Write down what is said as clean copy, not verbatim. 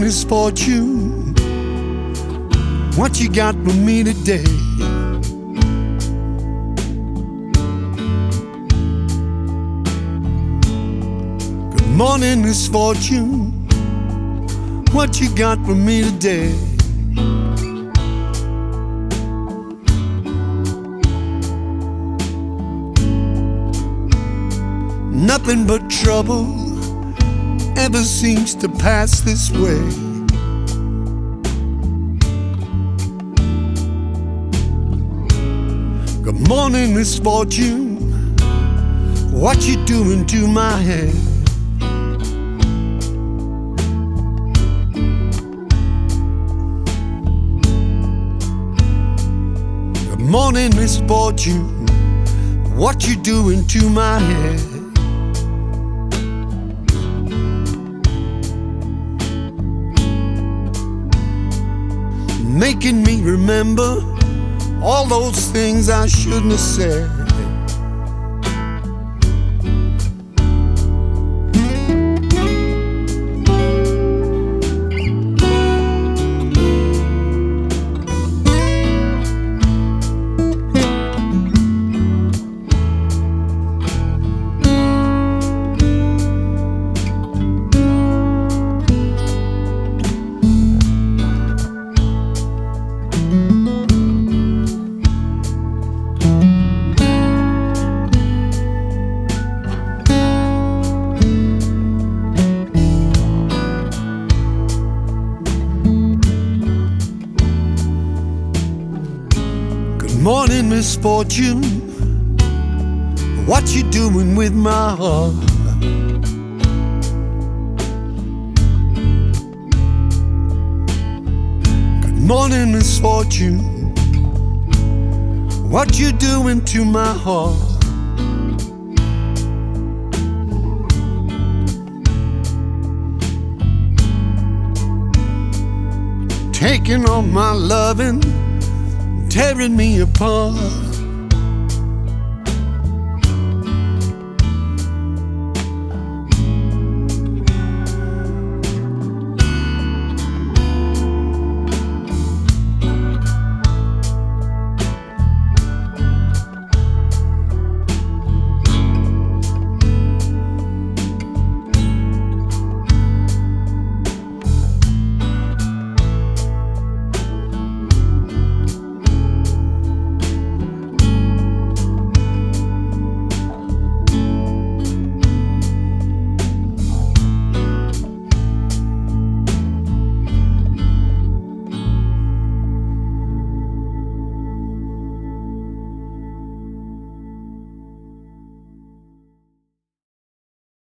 misfortune, what you got for me today? Good morning, misfortune, what you got for me today? Nothing but trouble ever seems to pass this way. Good morning, misfortune, what you doing to my head? Good morning, misfortune, what you doing to my head? Making me remember all those things I shouldn't have said. Morning, misfortune, what you doing with my heart? Good morning, misfortune, what you doing to my heart? Taking all my loving, tearing me apart.